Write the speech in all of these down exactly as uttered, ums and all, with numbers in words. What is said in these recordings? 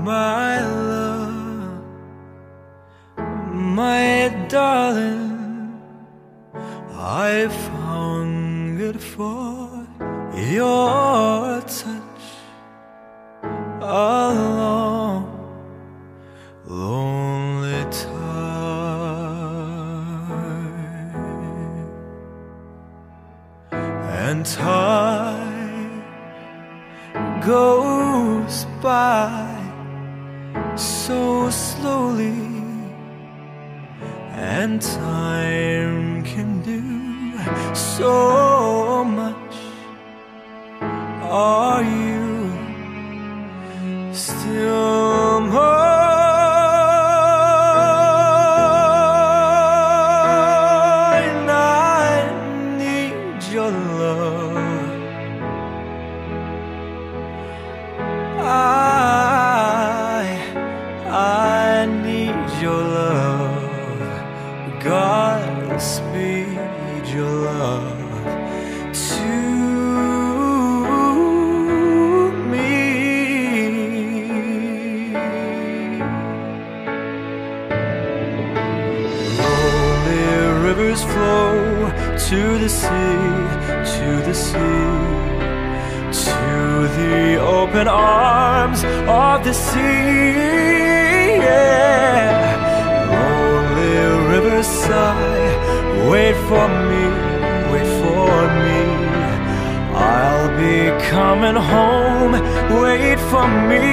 my love, my darling, I've hungered for your touch a long, lonely time, and time goes by so slowly, and time can do so much. Are you still mine? I need your love. I, I need your love. Godspeed your love to me. Lonely rivers flow to the sea, to the sea, to the open arms of the sea, yeah. Lonely rivers sigh, wait for me, wait for me, I'll be coming home, wait for me.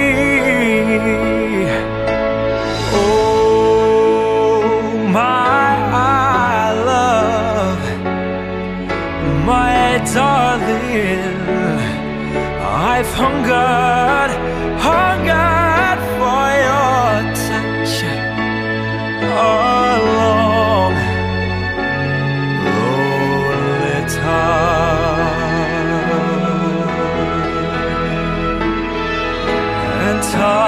Oh, my love, my darling, I've hungered, hungered for your touch a long, lonely time, and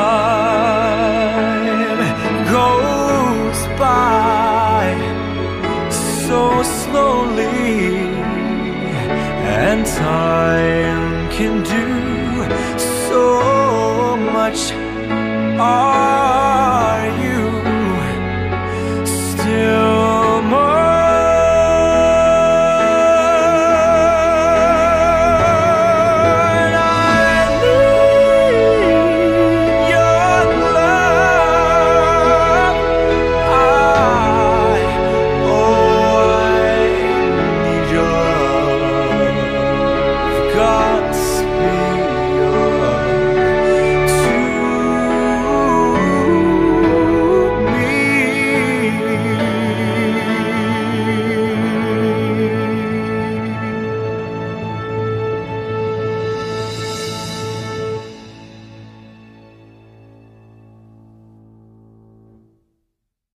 time goes by so slowly, and time can do so much. Oh,